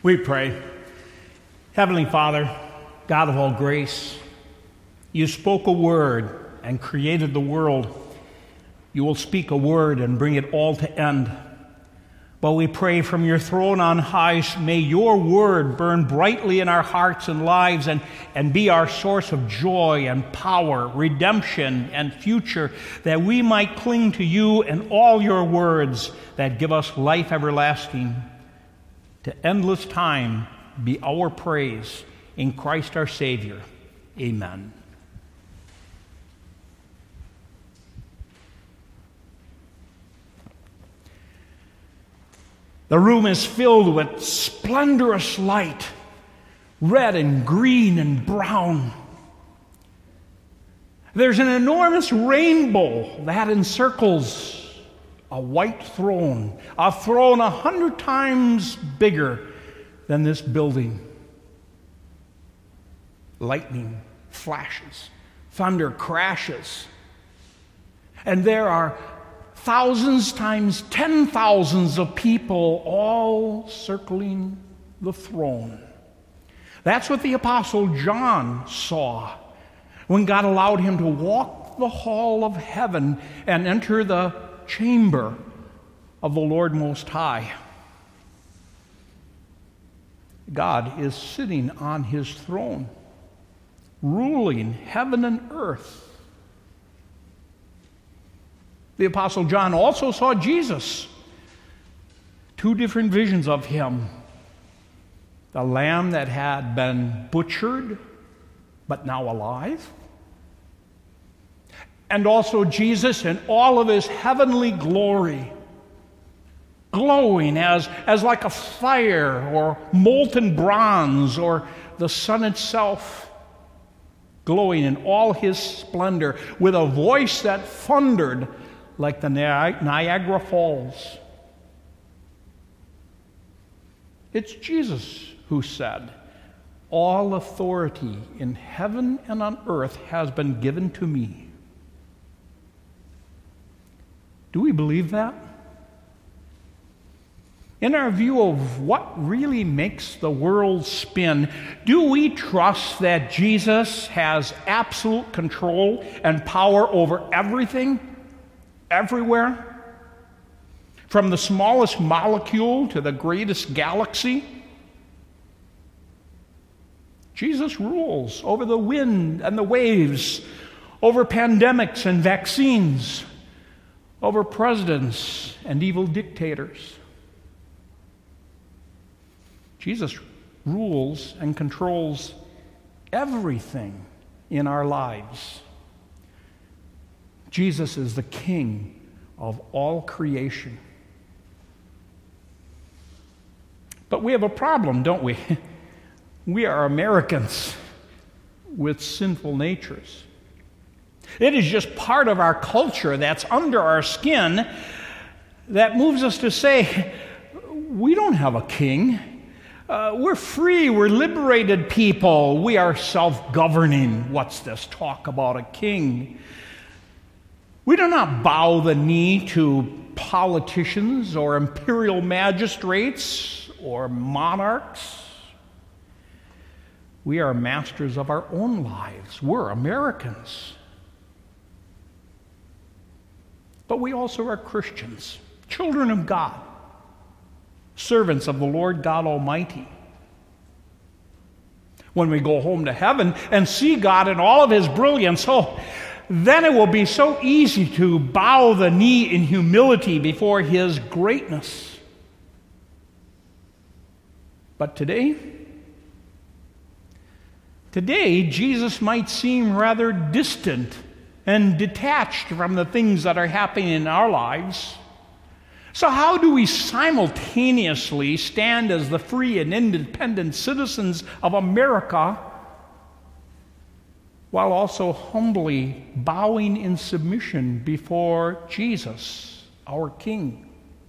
We pray. Heavenly Father, God of all grace, you spoke a word and created the world. You will speak a word and bring it all to end. But we pray from your throne on high, may your word burn brightly in our hearts and lives and be our source of joy and power, redemption and future, that we might cling to you and all your words that give us life everlasting. To endless time be our praise. In Christ our Savior. Amen. The room is filled with splendorous light, red and green and brown. There's an enormous rainbow that encircles a white throne, a throne 100 times bigger than this building. Lightning flashes, thunder crashes, and there are thousands times 10,000s of people all circling the throne. That's what the Apostle John saw when God allowed him to walk the hall of heaven and enter the chamber of the Lord Most High. God is sitting on his throne, ruling heaven and earth. The Apostle John also saw Jesus. Two different visions of him. The lamb that had been butchered, but now alive. And also Jesus in all of his heavenly glory, glowing as like a fire or molten bronze or the sun itself, glowing in all his splendor with a voice that thundered like the Niagara Falls. It's Jesus who said, "All authority in heaven and on earth has been given to me." Do we believe that? In our view of what really makes the world spin, do we trust that Jesus has absolute control and power over everything, everywhere? From the smallest molecule to the greatest galaxy? Jesus rules over the wind and the waves, over pandemics and vaccines, over presidents and evil dictators. Jesus rules and controls everything in our lives. Jesus is the King of all creation. But we have a problem, don't we? We are Americans with sinful natures. It is just part of our culture that's under our skin that moves us to say, we don't have a king. We're free, we're liberated people. We are self-governing. What's this talk about a king? We do not bow the knee to politicians or imperial magistrates or monarchs. We are masters of our own lives. We're Americans. But we also are Christians, children of God, servants of the Lord God Almighty. When we go home to heaven and see God in all of his brilliance, then it will be so easy to bow the knee in humility before his greatness. But today, Jesus might seem rather distant and detached from the things that are happening in our lives. So how do we simultaneously stand as the free and independent citizens of America while also humbly bowing in submission before Jesus, our King?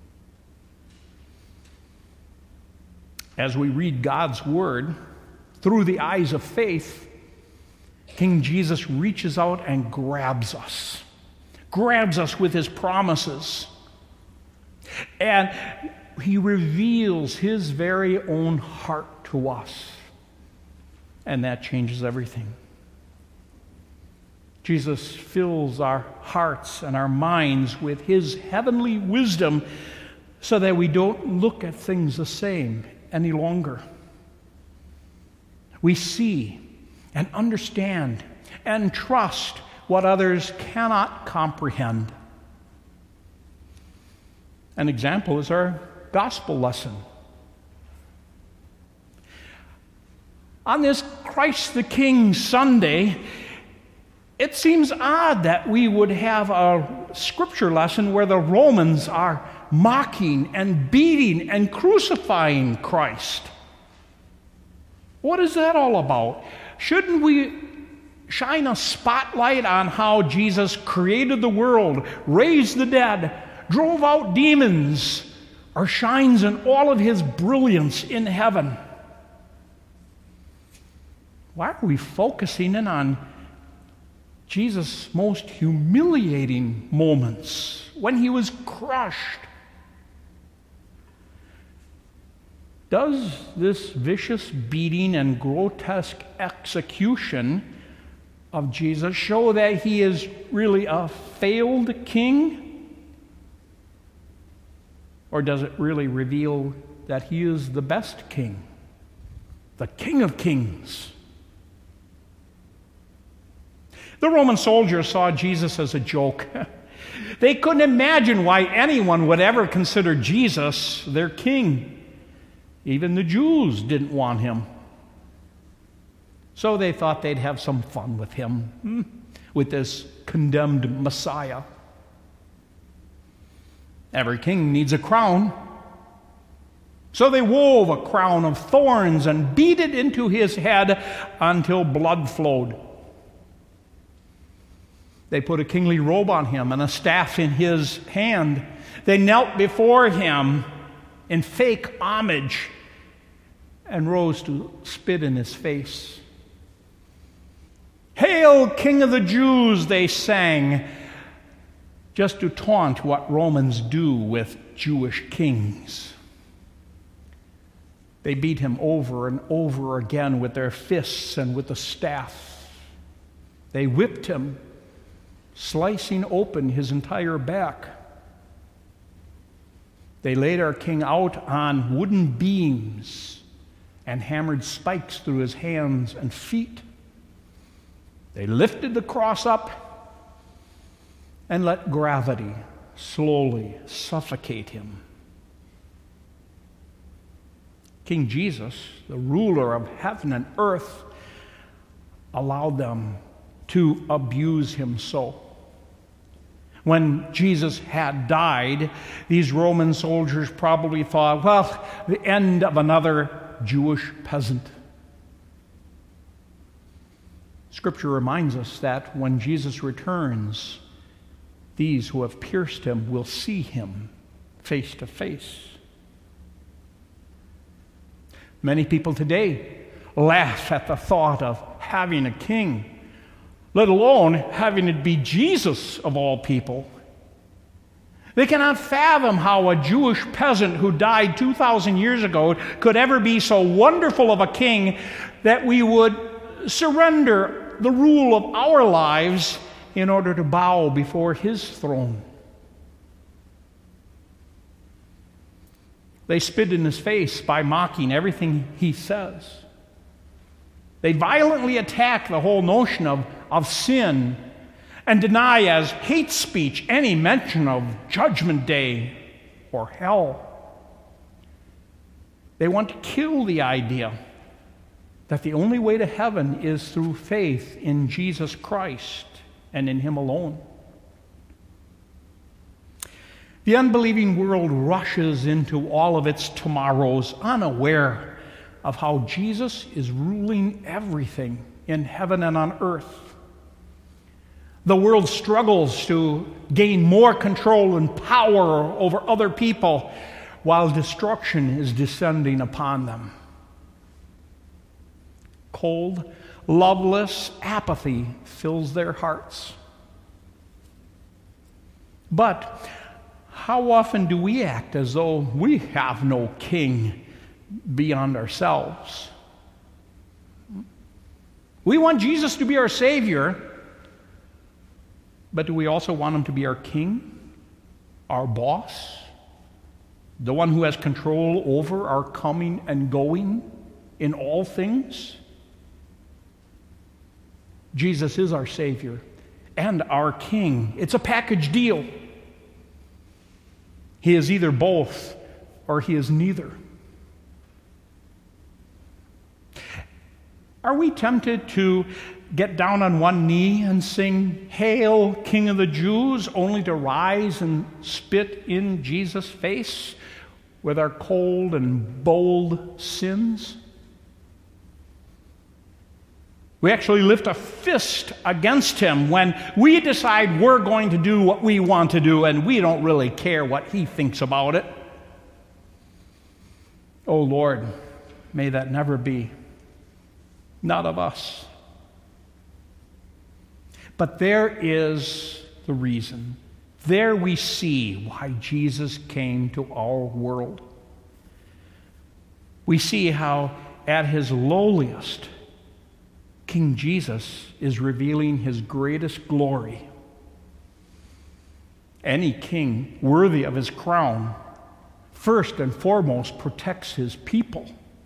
As we read God's Word through the eyes of faith, King Jesus reaches out and grabs us with his promises. And he reveals his very own heart to us. And that changes everything. Jesus fills our hearts and our minds with his heavenly wisdom so that we don't look at things the same any longer. We see and understand and trust what others cannot comprehend. An example is our gospel lesson. On this Christ the King Sunday, it seems odd that we would have a scripture lesson where the Romans are mocking and beating and crucifying Christ. What is that all about? Shouldn't we shine a spotlight on how Jesus created the world, raised the dead, drove out demons, or shines in all of his brilliance in heaven? Why are we focusing in on Jesus' most humiliating moments when he was crushed? Does this vicious beating and grotesque execution of Jesus show that he is really a failed king? Or does it really reveal that he is the best king, the King of Kings? The Roman soldiers saw Jesus as a joke. They couldn't imagine why anyone would ever consider Jesus their king. Even the Jews didn't want him. So they thought they'd have some fun with him, with this condemned Messiah. Every king needs a crown. So they wove a crown of thorns and beat it into his head until blood flowed. They put a kingly robe on him and a staff in his hand. They knelt before him in fake homage and rose to spit in his face. "Hail, King of the Jews," they sang, just to taunt what Romans do with Jewish kings. They beat him over and over again with their fists and with the staff. They whipped him, slicing open his entire back. They laid our king out on wooden beams and hammered spikes through his hands and feet. They lifted the cross up and let gravity slowly suffocate him. King Jesus, the ruler of heaven and earth, allowed them to abuse him so. When Jesus had died, these Roman soldiers probably thought, well, the end of another Jewish peasant. Scripture reminds us that when Jesus returns, these who have pierced him will see him face to face. Many people today laugh at the thought of having a king, let alone having it be Jesus of all people. They cannot fathom how a Jewish peasant who died 2,000 years ago could ever be so wonderful of a king that we would surrender the rule of our lives in order to bow before his throne. They spit in his face by mocking everything he says. They violently attack the whole notion of sin and deny as hate speech any mention of Judgment Day or hell. They want to kill the idea that the only way to heaven is through faith in Jesus Christ and in him alone. The unbelieving world rushes into all of its tomorrows unaware of how Jesus is ruling everything in heaven and on earth. The world struggles to gain more control and power over other people while destruction is descending upon them. Cold, loveless apathy fills their hearts. But how often do we act as though we have no king beyond ourselves? We want Jesus to be our Savior, but do we also want him to be our king, our boss, the one who has control over our coming and going in all things? Jesus is our Savior and our King. It's a package deal. He is either both or he is neither. Are we tempted to get down on one knee and sing, "Hail, King of the Jews," only to rise and spit in Jesus' face with our cold and bold sins? We actually lift a fist against him when we decide we're going to do what we want to do and we don't really care what he thinks about it. Oh Lord, may that never be. Not of us. But there is the reason. There we see why Jesus came to our world. We see how at his lowliest, King Jesus is revealing his greatest glory. Any king worthy of his crown, first and foremost, protects his people.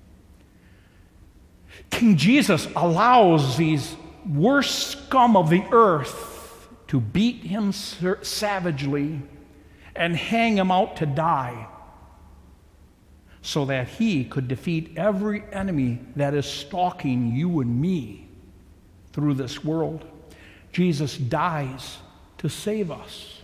King Jesus allows these worst scum of the earth to beat him savagely and hang him out to die so that he could defeat every enemy that is stalking you and me through this world. Jesus dies to save us.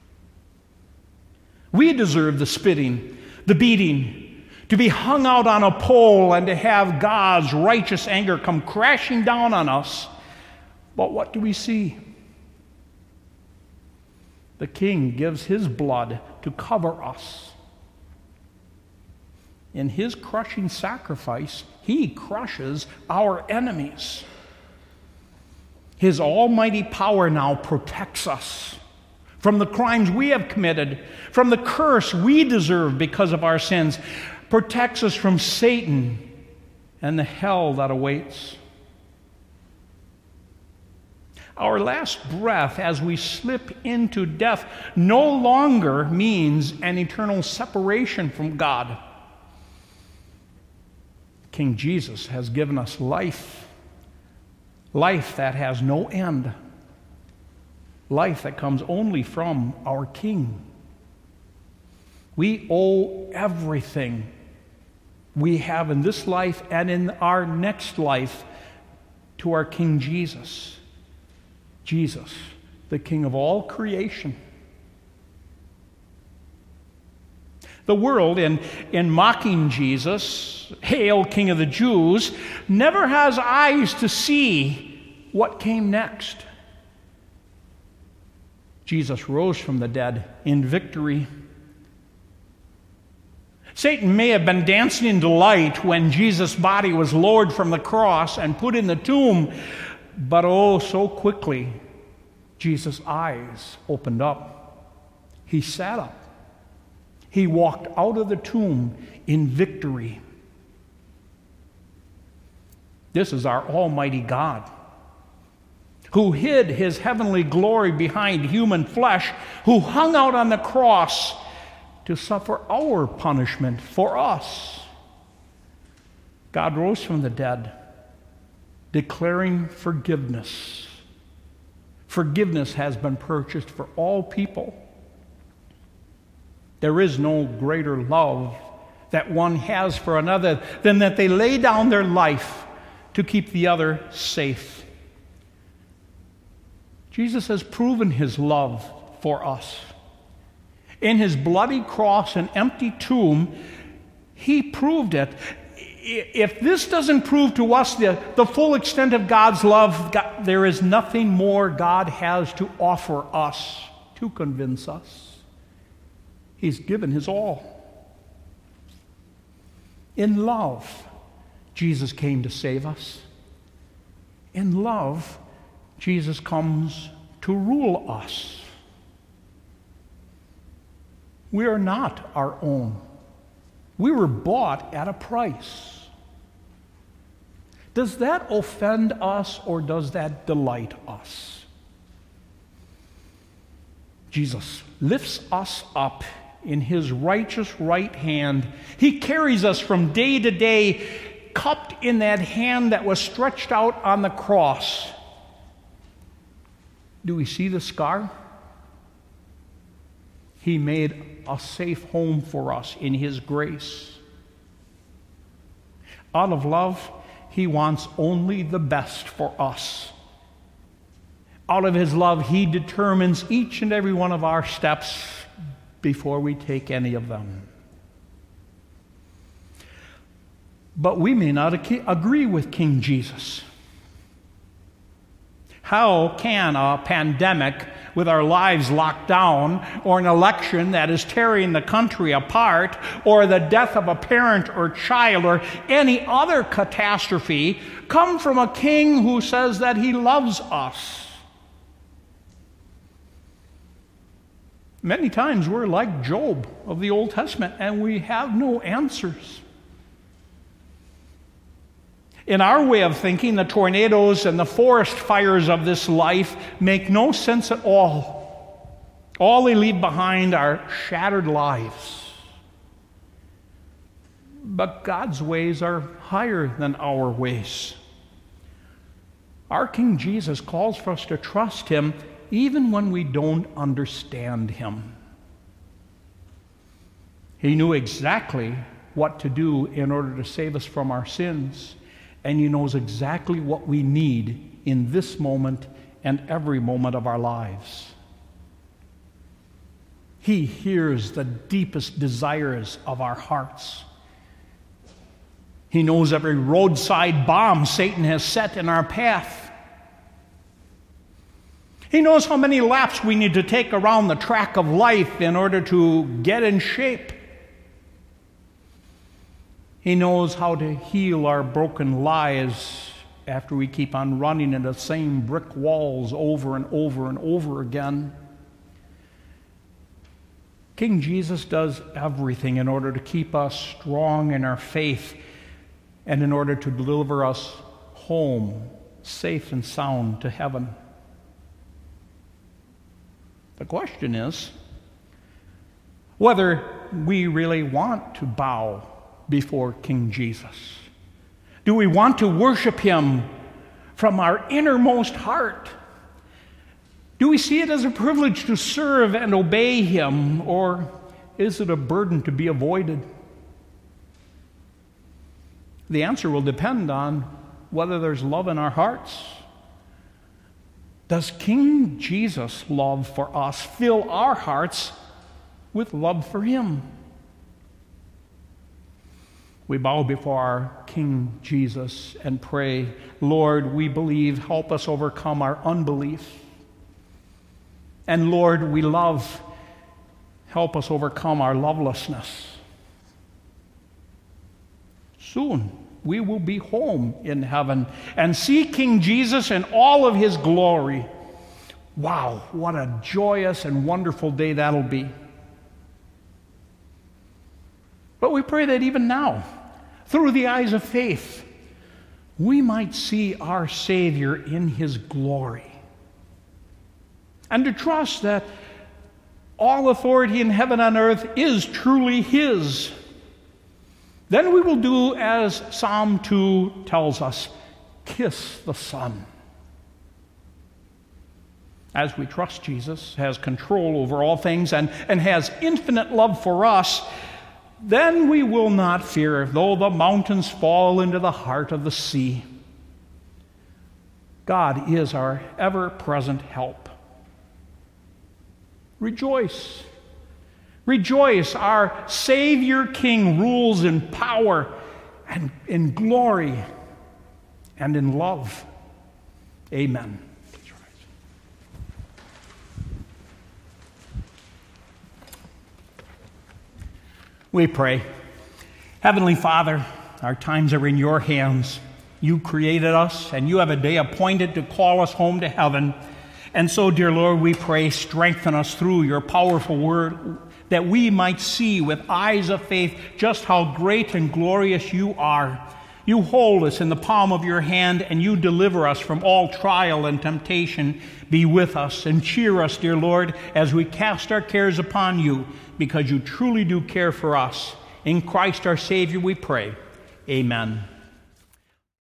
We deserve the spitting, the beating, to be hung out on a pole and to have God's righteous anger come crashing down on us. But what do we see? The King gives his blood to cover us. In his crushing sacrifice, he crushes our enemies. His almighty power now protects us from the crimes we have committed, from the curse we deserve because of our sins, protects us from Satan and the hell that awaits. Our last breath as we slip into death no longer means an eternal separation from God. King Jesus has given us life, life that has no end, life that comes only from our King. We owe everything we have in this life and in our next life to our King Jesus. Jesus, the King of all creation. The world, in mocking Jesus, "Hail, King of the Jews," never has eyes to see what came next. Jesus rose from the dead in victory. Satan may have been dancing in delight when Jesus' body was lowered from the cross and put in the tomb, but oh, so quickly, Jesus' eyes opened up. He sat up. He walked out of the tomb in victory. This is our Almighty God, who hid his heavenly glory behind human flesh, who hung out on the cross to suffer our punishment for us. God rose from the dead, declaring forgiveness. Forgiveness has been purchased for all people. There is no greater love that one has for another than that they lay down their life to keep the other safe. Jesus has proven his love for us. In his bloody cross and empty tomb, he proved it. If this doesn't prove to us the full extent of God's love, there is nothing more God has to offer us to convince us. He's given his all. In love, Jesus came to save us. In love, Jesus comes to rule us. We are not our own. We were bought at a price. Does that offend us or does that delight us? Jesus lifts us up in his righteous right hand. He carries us from day to day, cupped in that hand that was stretched out on the cross. Do we see the scar? He made a safe home for us in his grace. Out of love, he wants only the best for us. Out of his love, he determines each and every one of our steps before we take any of them. But we may not agree with King Jesus. How can a pandemic with our lives locked down, or an election that is tearing the country apart, or the death of a parent or child, or any other catastrophe come from a king who says that he loves us? Many times we're like Job of the Old Testament, and we have no answers. In our way of thinking, the tornadoes and the forest fires of this life make no sense at all. All they leave behind are shattered lives. But God's ways are higher than our ways. Our King Jesus calls for us to trust him even when we don't understand him. He knew exactly what to do in order to save us from our sins. And he knows exactly what we need in this moment and every moment of our lives. He hears the deepest desires of our hearts. He knows every roadside bomb Satan has set in our path. He knows how many laps we need to take around the track of life in order to get in shape. He knows how to heal our broken lives after we keep on running into the same brick walls over and over and over again. King Jesus does everything in order to keep us strong in our faith and in order to deliver us home, safe and sound to heaven. The question is whether we really want to bow before King Jesus. Do we want to worship him from our innermost heart? Do we see it as a privilege to serve and obey him, or is it a burden to be avoided? The answer will depend on whether there's love in our hearts. Does King Jesus' love for us fill our hearts with love for him? We bow before our King Jesus and pray, Lord, we believe, help us overcome our unbelief. And Lord, we love, help us overcome our lovelessness. Soon we will be home in heaven and see King Jesus in all of his glory. Wow, what a joyous and wonderful day that'll be. But we pray that even now, through the eyes of faith, we might see our Savior in his glory. And to trust that all authority in heaven and earth is truly his. Then we will do as Psalm 2 tells us, kiss the Son. As we trust Jesus has control over all things and has infinite love for us, then we will not fear though the mountains fall into the heart of the sea. God is our ever-present help. Rejoice. Rejoice, our Savior King rules in power and in glory and in love. Amen. We pray. Heavenly Father, our times are in your hands. You created us, and you have a day appointed to call us home to heaven. And so, dear Lord, we pray, strengthen us through your powerful word that we might see with eyes of faith just how great and glorious you are. You hold us in the palm of your hand, and you deliver us from all trial and temptation. Be with us and cheer us, dear Lord, as we cast our cares upon you, because you truly do care for us. In Christ our Savior we pray. Amen.